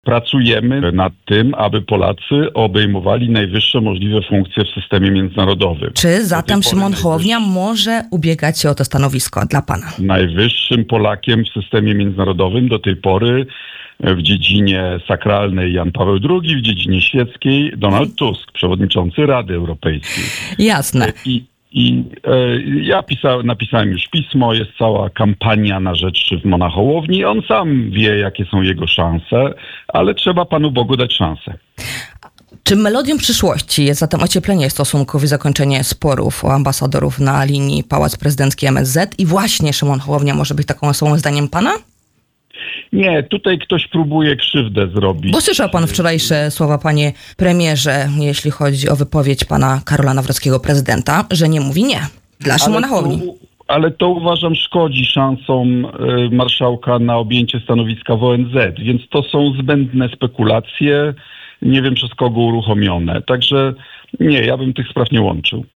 Pracujemy nad tym, aby Polacy obejmowali najwyższe możliwe funkcje w systemie międzynarodowym. Czy zatem Szymon Hołownia może ubiegać się o to stanowisko dla pana? Najwyższym Polakiem w systemie międzynarodowym do tej pory w dziedzinie sakralnej Jan Paweł II, w dziedzinie świeckiej Donald Tusk, przewodniczący Rady Europejskiej. Jasne. Ja napisałem już pismo, jest cała kampania na rzecz Szymona Hołowni. On sam wie, jakie są jego szanse, ale trzeba Panu Bogu dać szansę. Czy melodią przyszłości jest zatem ocieplenie stosunków i zakończenie sporów o ambasadorów na linii Pałac Prezydencki MSZ i właśnie Szymon Hołownia może być taką osobą zdaniem pana? Nie, tutaj ktoś próbuje krzywdę zrobić. Bo słyszał pan wczorajsze słowa, panie premierze, jeśli chodzi o wypowiedź pana Karola Nawrockiego, prezydenta, że nie mówi nie dla Szymona Hołowni. Ale to uważam szkodzi szansom marszałka na objęcie stanowiska w ONZ, więc to są zbędne spekulacje, nie wiem przez kogo uruchomione. Także nie, ja bym tych spraw nie łączył.